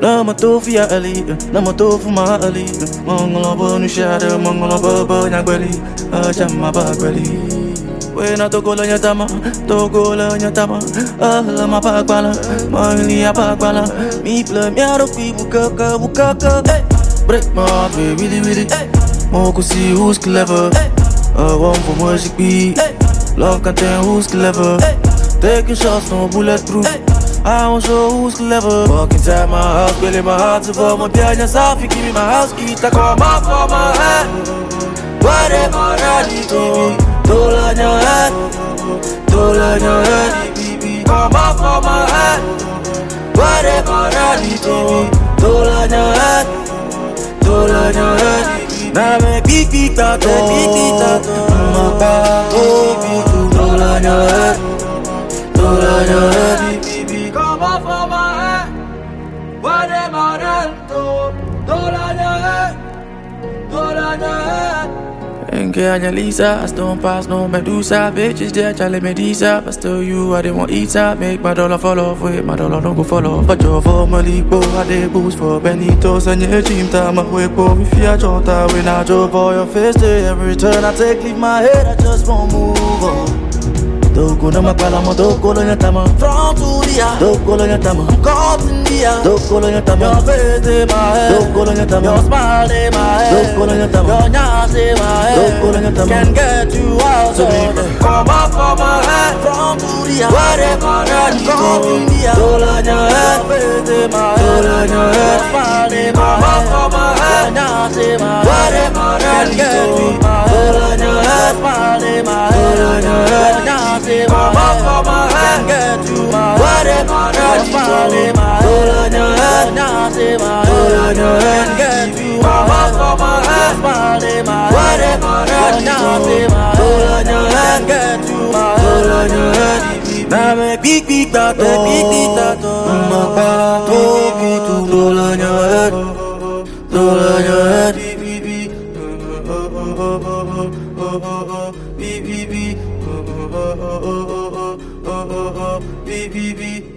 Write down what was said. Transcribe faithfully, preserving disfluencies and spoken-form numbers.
Lama tu via ali, lama tu fuma ali. Mongolo bonu shada, mongolo baba nyagbeli, ajama bagbeli. We na toko la nyatama, toko la nyatama. Ah lama bagbala, mangli bagbala. Mi ple miaro pi bukaka bukaka. Break my heart, we really really. Mogen see who's clever. Uh, one for music beat. Love content, who's clever. Taking shots, no bulletproof. I won't show who's clever. Walk inside my house, building my heart to for my piano soft. You give me my house key, I call my for my head. Whatever I need to, don't let your head, don't let your head. Call my for my head. Whatever I need to, don't let your head, don't let your head. Now make big big tattoo, big big tattoo. My back, oh, big don't let your head, don't let your head. Come off of my head. What am I done? Don't let your head, don't let your head. Ain't care Lisa, I don't pass no Medusa. Bitches there, Charlie Medusa. But still you, I didn't want eat up. Make my dollar fall off, wait, my dollar don't go fall off. But you're for Malibu, I did boost for Benitos. And your dream time, I wake up if you're Jota. When I drove for your face, every turn I take, leave my head, I just won't move on. Doko na mapalamo, doko lo nyatama. From to the eye, doko lo nyatama. I'm caught in the eye, doko lo nyatama. Your face in my head, doko lo nyatama. Your smile in my head, doko lo nyatama. Your nyash in my head, doko lo nyatama. Can't get you out, so come up from my head. From to the eye, whatever I need, caught in the eye, doko lo nyatama. Your face in my head, doko lo nyatama. Your smile in my head, come up from my head. Your nyash in my head, whatever I need, can't get you out, doko lo nyatama. Your smile in my head, doko lo nyatama. Come up for my head, get you my whatever I need to. Hold on your head, hold on your head, get you come up for my head, whatever I need to. Hold on your head, get you my hold on your head. Now me big big tattoo, big big tattoo. My back, oh, big to hold on your head, hold on your head. Beep beep beep, beep beep beep.